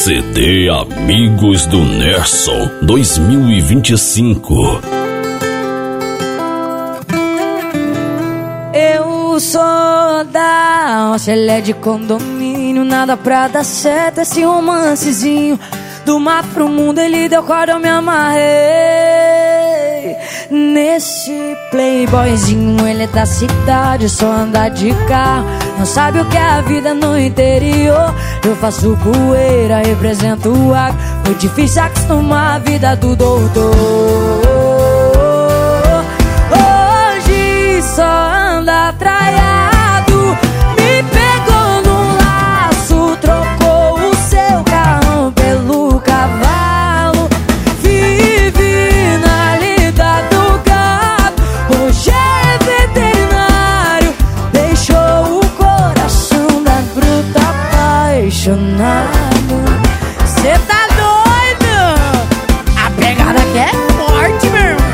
CD Amigos do Nerson 2025. Eu sou da Ocelé de condomínio, nada pra dar certo esse romancezinho. Do mato pro mundo ele deu corda, eu me amarrei nesse playboyzinho. Ele é da cidade, só anda de carro, não sabe o que é a vida no interior. Eu faço poeira, represento o agro. Foi difícil acostumar a vida do doutor. Hoje só anda traiado, me pegou no laço, trocou o seu carrão pelo cavalo. Vive na lida do gado, hoje é veterinário. Deixou o coração da bruta apaixonado. Cê tá doido? A pegada aqui é forte, meu irmão.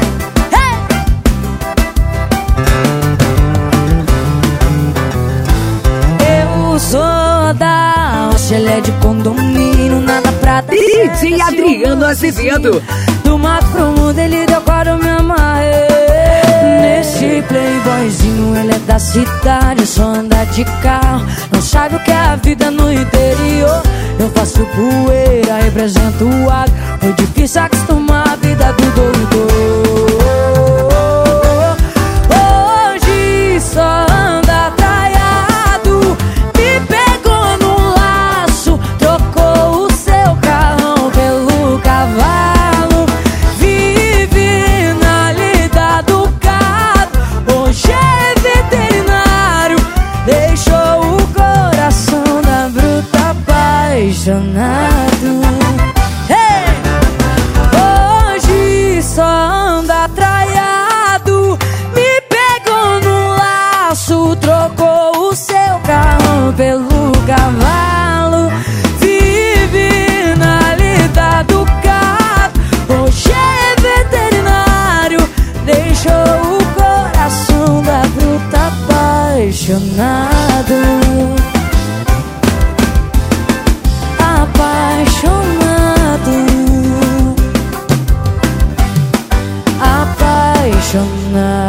Eu sou da Ocelé de condomínio, nada pra dar certo. DJ Adriano Azevedo. Do mato pro mundo ele deu corda, eu me amarrei nesse playboyzinho. Ele é da cidade, só anda de carro, não sabe o que é a vida no interior. Eu faço poeira, represento o agro. Foi difícil acostumar a vida do doutor. Hoje só anda traiado, me pegou no laço, trocou o seu carrão pelo cavalo. Vive na lida do gado, hoje é veterinário. Deixou o coração da bruta apaixonado. Hey! Hoje só anda traiado, me pegou no laço, trocou o seu carrão pelo cavalo. Vive na lida do gado, hoje é veterinário. Deixou o coração da bruta apaixonado. Apaixonado.